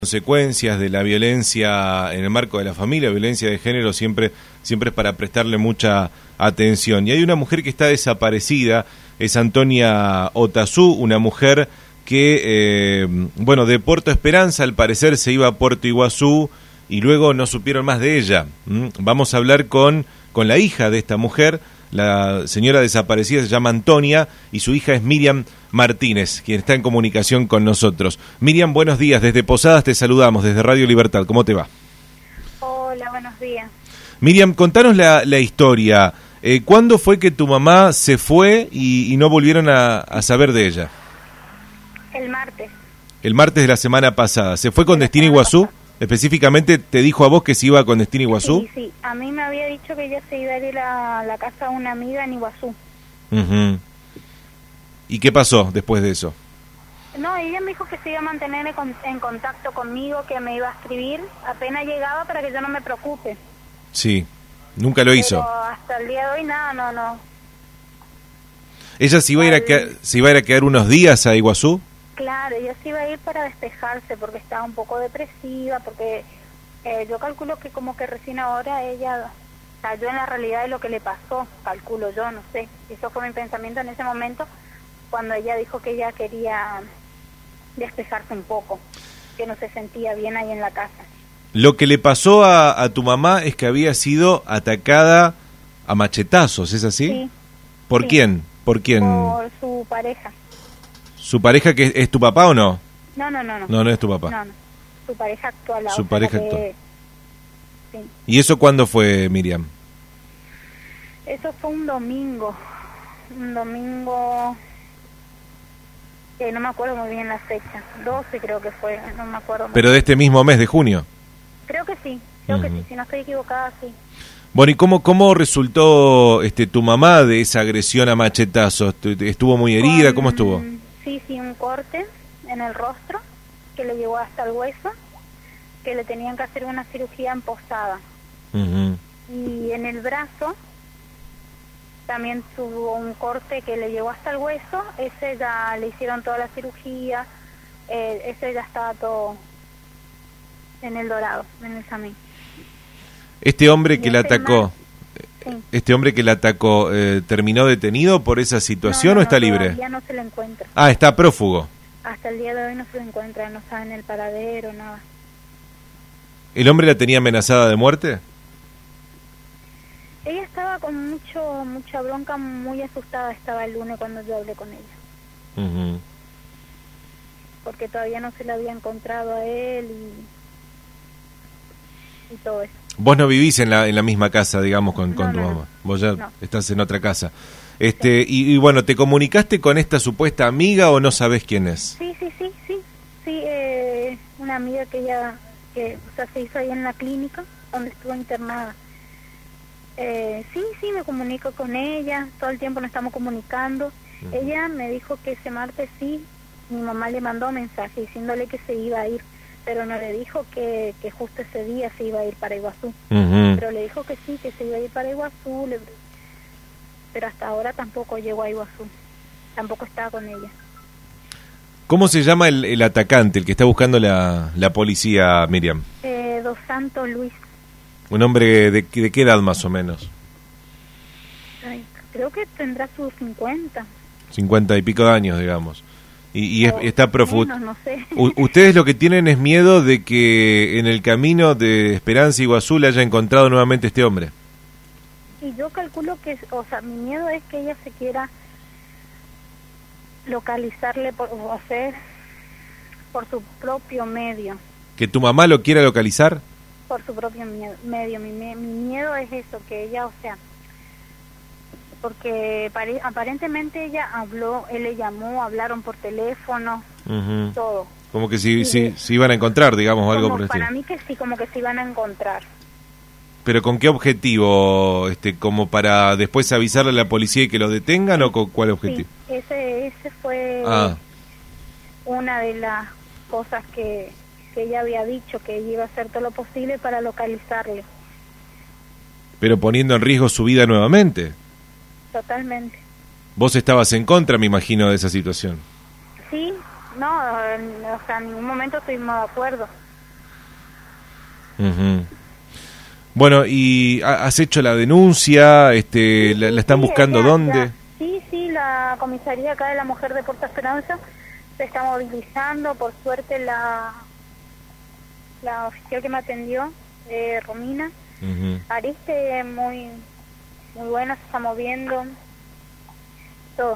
Consecuencias de la violencia en el marco de la familia, violencia de género, siempre es para prestarle mucha atención. Y hay una mujer que está desaparecida, es Antonia Otazú, una mujer que, de Puerto Esperanza, al parecer se iba a Puerto Iguazú y luego no supieron más de ella. Vamos a hablar con la hija de esta mujer. La señora desaparecida se llama Antonia y su hija es Miriam Martínez, quien está en comunicación con nosotros. Miriam, buenos días. Desde Posadas te saludamos, desde Radio Libertad. ¿Cómo te va? Hola, buenos días. Miriam, contanos la historia. ¿Cuándo fue que tu mamá se fue y no volvieron a saber de ella? El martes. El martes de la semana pasada. ¿Se fue con destino Iguazú? Específicamente, ¿te dijo a vos que se iba con destino Iguazú? Sí. A mí me había dicho que ella se iba a ir a la casa de una amiga en Iguazú. Uh-huh. ¿Y qué pasó después de eso? No, ella me dijo que se iba a mantener en contacto conmigo, que me iba a escribir apenas llegaba para que yo no me preocupe. Sí, nunca lo hizo. Pero hasta el día de hoy nada, no. ¿Ella se iba a ir a quedar unos días a Iguazú? Claro, ella se iba a ir para despejarse porque estaba un poco depresiva, porque yo calculo que como que recién ahora ella cayó en la realidad de lo que le pasó, calculo yo, no sé. Eso fue mi pensamiento en ese momento cuando ella dijo que ella quería despejarse un poco, que no se sentía bien ahí en la casa. Lo que le pasó a tu mamá es que había sido atacada a machetazos, ¿es así? Sí. ¿Por sí. quién? ¿Por quién? Por su pareja. ¿Su pareja que es tu papá o no? No. No es tu papá. No. Su pareja actual. Su pareja actual. Sí. ¿Y eso cuándo fue, Miriam? Eso fue un domingo. No me acuerdo muy bien la fecha. 12 creo que fue, no me acuerdo. ¿Pero de este mismo mes de junio? Creo que sí, que sí, si no estoy equivocada, sí. Bueno, ¿y cómo resultó tu mamá de esa agresión a machetazos? ¿Estuvo muy herida? ¿Cómo estuvo? Sí, un corte en el rostro que le llegó hasta el hueso, que le tenían que hacer una cirugía en posada. Uh-huh. Y en el brazo también tuvo un corte que le llegó hasta el hueso. Ese ya le hicieron toda la cirugía, ese ya estaba todo en el Dorado, en el Samín. Este hombre que la atacó, sí. ¿terminó detenido por esa situación o está libre? Todavía no se le encuentra. Ah, está prófugo. Hasta el día de hoy no se le encuentra, no saben el paradero, nada. ¿El hombre la tenía amenazada de muerte? Ella estaba con mucha bronca, muy asustada estaba el lunes cuando yo hablé con ella. Uh-huh. Porque todavía no se le había encontrado a él y todo eso. Vos no vivís en la misma casa, digamos, con tu mamá. No. Vos ya No. estás en otra casa. Y bueno, ¿te comunicaste con esta supuesta amiga o no sabés quién es? Sí. Una amiga que se hizo ahí en la clínica donde estuvo internada. Sí, me comunico con ella, todo el tiempo nos estamos comunicando. Uh-huh. Ella me dijo que ese martes sí, mi mamá le mandó mensaje diciéndole que se iba a ir, pero no le dijo que justo ese día se iba a ir para Iguazú. Uh-huh. Pero le dijo que sí, que se iba a ir para Iguazú, pero hasta ahora tampoco llegó a Iguazú, tampoco estaba con ella. ¿Cómo se llama el atacante, el que está buscando la policía, Miriam? Dos Santos Luis. ¿Un hombre de qué edad más o menos? Ay, creo que tendrá sus 50. 50 y pico de años, digamos. Y está prófugo. No sé. Ustedes lo que tienen es miedo de que en el camino de Esperanza Iguazú le haya encontrado nuevamente este hombre. Y yo calculo que, mi miedo es que ella se quiera localizarle por su propio medio. ¿Que tu mamá lo quiera localizar? Por su propio medio. Mi miedo es eso, que ella, porque aparentemente ella habló, él le llamó, hablaron por teléfono, uh-huh. todo. Como que se iban a encontrar, digamos, algo por el estilo. Para mí que sí, como que se iban a encontrar. ¿Pero con qué objetivo? ¿Como para después avisarle a la policía y que lo detengan o con cuál objetivo? Sí, ese fue una de las cosas que ella había dicho, que ella iba a hacer todo lo posible para localizarle. Pero poniendo en riesgo su vida nuevamente. Totalmente. Vos estabas en contra, me imagino, de esa situación. Sí, no, en ningún momento estuvimos de acuerdo. Ujú. Bueno, ¿y has hecho la denuncia? ¿La están Sí, buscando ella dónde? sí, la comisaría acá de la mujer de Puerto Esperanza se está movilizando. Por suerte la oficial que me atendió, Romina Ujú. Ariste, muy buena, se está moviendo todo.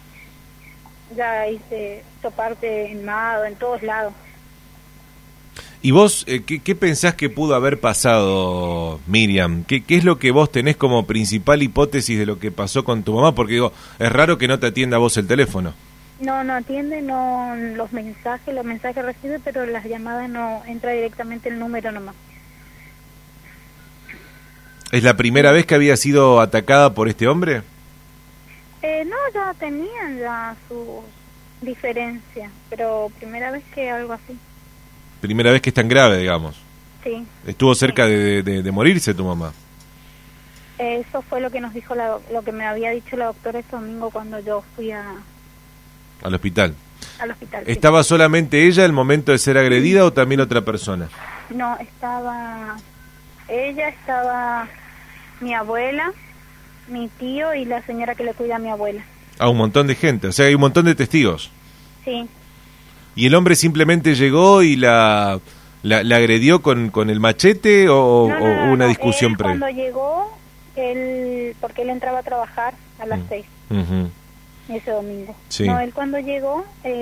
Ya hice parte en Mado, en todos lados. ¿Y vos qué pensás que pudo haber pasado, Miriam? ¿Qué es lo que vos tenés como principal hipótesis de lo que pasó con tu mamá? Porque digo, es raro que no te atienda a vos el teléfono. No atiende, no los mensajes recibe, pero las llamadas no entra directamente el número nomás. ¿Es la primera vez que había sido atacada por este hombre? No, ya tenían ya sus diferencias, pero primera vez que algo así. Primera vez que es tan grave, digamos. Sí. Estuvo cerca de morirse tu mamá. Eso fue lo que nos dijo lo que me había dicho la doctora ese domingo cuando yo fui Al hospital. al hospital. Sí. ¿Estaba solamente ella al momento de ser agredida o también otra persona? No, estaba ella, estaba mi abuela, mi tío y la señora que le cuida a mi abuela. Ah, un montón de gente, o sea, hay un montón de testigos. Sí. ¿Y el hombre simplemente llegó y la agredió con el machete o una discusión él, previa? cuando llegó, porque él entraba a trabajar a las 6 Ujú. ese domingo. Sí. No, él cuando llegó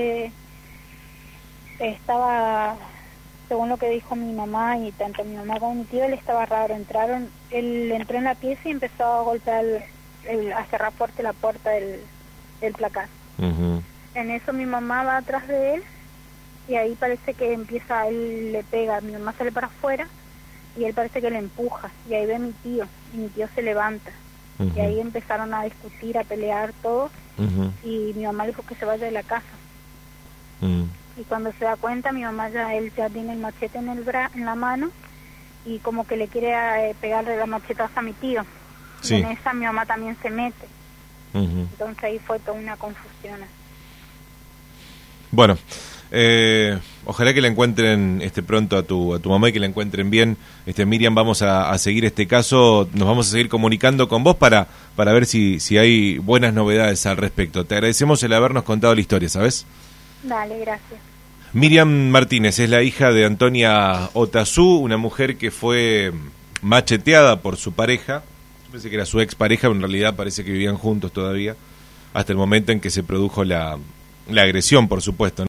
estaba, según lo que dijo mi mamá y tanto mi mamá como mi tío, él estaba raro. Él entró en la pieza y empezó a golpear, a cerrar fuerte la puerta del placar. Ujú. En eso mi mamá va atrás de él y ahí parece que él le pega, mi mamá sale para afuera y él parece que le empuja y ahí ve a mi tío y mi tío se levanta. Ujú. Y ahí empezaron a discutir, a pelear todo. Ujú. Y mi mamá le dijo que se vaya de la casa. Ujú. Y cuando se da cuenta, él ya tiene el machete en la mano y como que le quiere pegarle la machetaza a mi tío. Sí. Y en esa mi mamá también se mete. Ujú. Entonces ahí fue toda una confusión. Bueno, ojalá que la encuentren pronto a tu mamá y que la encuentren bien. Miriam, vamos a seguir este caso, nos vamos a seguir comunicando con vos para ver si hay buenas novedades al respecto. Te agradecemos el habernos contado la historia, ¿sabes? Dale, gracias. Miriam Martínez es la hija de Antonia Otazú, una mujer que fue macheteada por su pareja. Yo pensé que era su expareja, pero en realidad parece que vivían juntos todavía, hasta el momento en que se produjo la agresión, por supuesto, ¿no?